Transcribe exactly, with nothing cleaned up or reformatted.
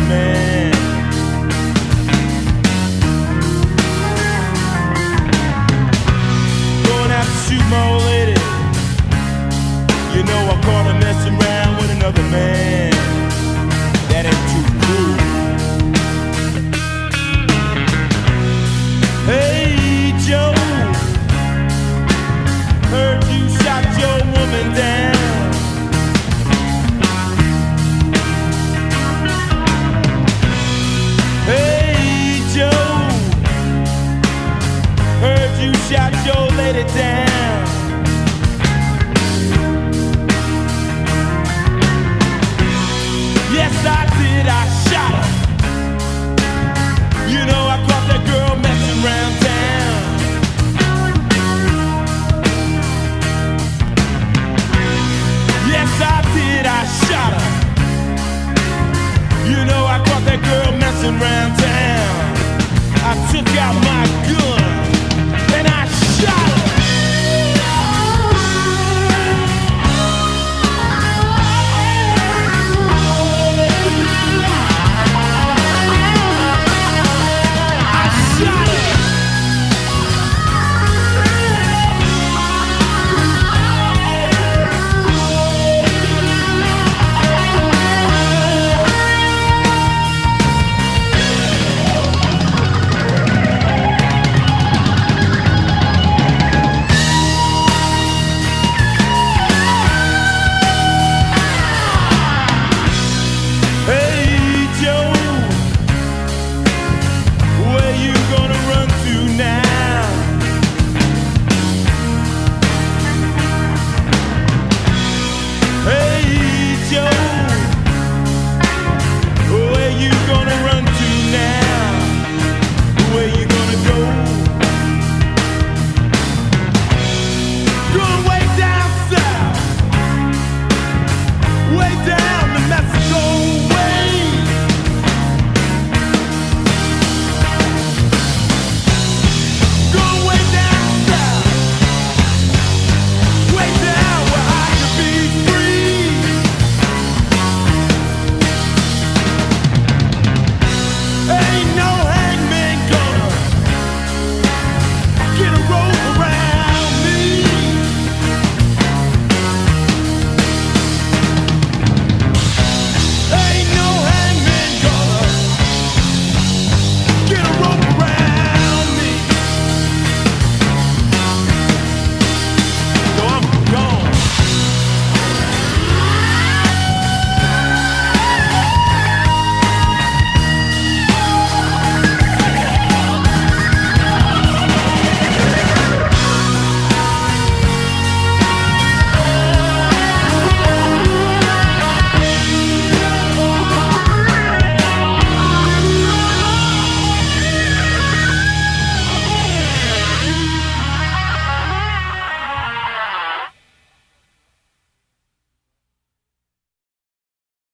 man. Going out to shoot my old lady. You know I caught her messing around with another man. That ain't too cool. Hey Joe, heard you shot your woman down. Hey Joe, heard you shot your lady down. Yes I did, I shot her. You know I caught that girl messing around town. Yes I did, I shot her. You know I caught that girl messing around town. I took out my